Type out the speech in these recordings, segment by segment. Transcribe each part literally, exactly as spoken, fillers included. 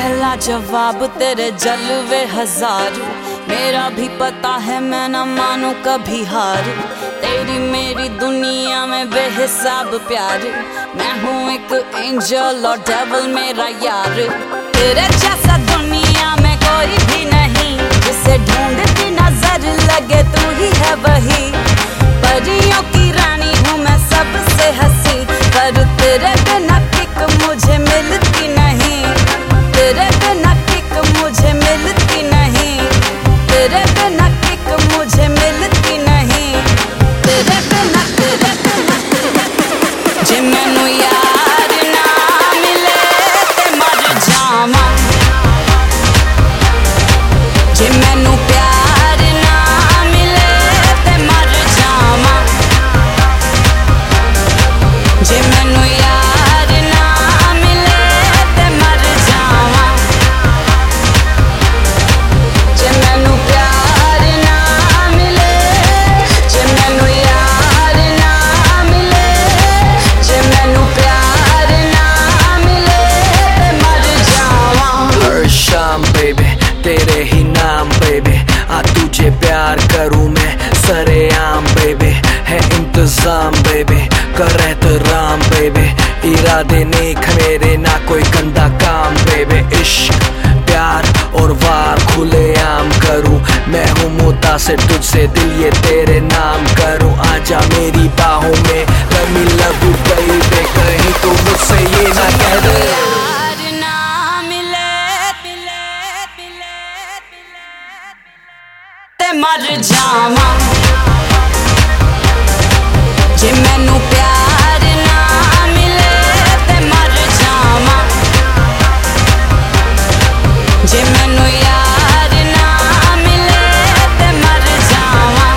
पहला जवाब तेरे जलवे हजार, मेरा भी पता है मैं न मानू कभी हार। तेरी मेरी दुनिया में बेहिसाब प्यार, मैं हूँ एक एंजल और डेविल मेरा यार। तेरे जैसा दुनिया में कोई भी नहीं, जिसे ढूंढती नजर लगे तू ही है वही। परियों की रानी हूँ मैं सबसे हंसी, पर तेरे बिना किक मुझे मिलती नहीं। तेरे बिना किक मुझे मिलती नहीं। तेरे बिना किक मुझे मिलती नहीं। तेरे बिना तेरे बिना जे मैनू यार ना मिले ते मर जावा। जे मैनू प्यार ना मिले ते मर जावा। जे मैनू यार ना मिले ते मर जावा। जे मैनू प्यार ना मिले, जे मैनू यार ना मिले, जे मैनू प्यार ना मिले ते मर जावा। हर शाम बेबी तेरे ही नाम बेबी, आ तुझे प्यार करूँ मैं सरेआम बेबी। है इंतजाम बेबी कर एहतराम बेबी, इरादे नेक मेरे ना कोई गंदा काम बेबी। इश्क प्यार और वार खुले आम करूँ, मैं हूँ मुतासिर तुझसे दिल ये तेरे नाम करूँ। आजा मेरी बाहों में let me love you baby, कहीं तो मुझसे ये ना कह दे यार ना मिले ते मर जावा। जे मैनू प्यार ना मिले ते मर जावा। जे मैनू यार ना मिले ते मर जावा।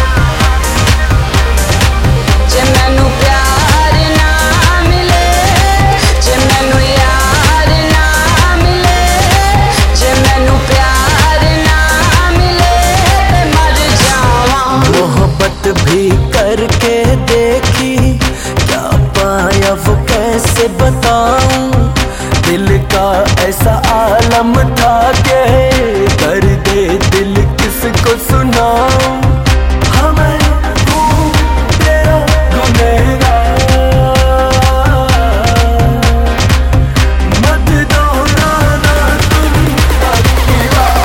जे मैनू प्यार ना मिले, जे मैनू यार ना मिले, जे मैनू प्यार ना मिले ते मर जावा। मोहब्बत भी करके देखी, क्या पाया वो कैसे बताऊं। दिल का ऐसा आलम था के दर्द दिल किसको सुनाऊं। हमें हूँ तेरा गुनहगार, मत दोहराना तुम अपनी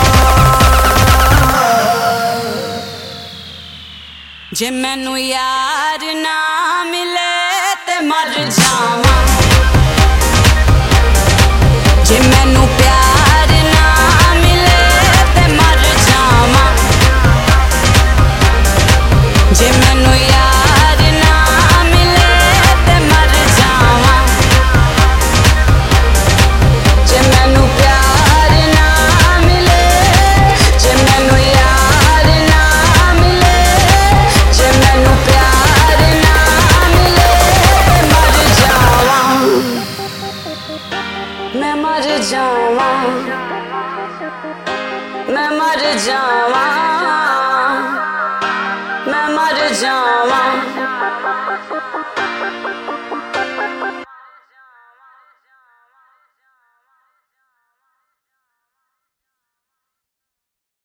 बात। जे मैनू यार ना मिले ते मर जावा। जे मैनू प्यार ना मिले ते मर जावा। जे मैनू यार ना मिले ते मर जावा। जे मैनू प्यार ना मिले, जे मैनू यार ना मिले, जे मैनू प्यार ना मिले ते मर जावा। मैं मर जावा, मैं मर जावा।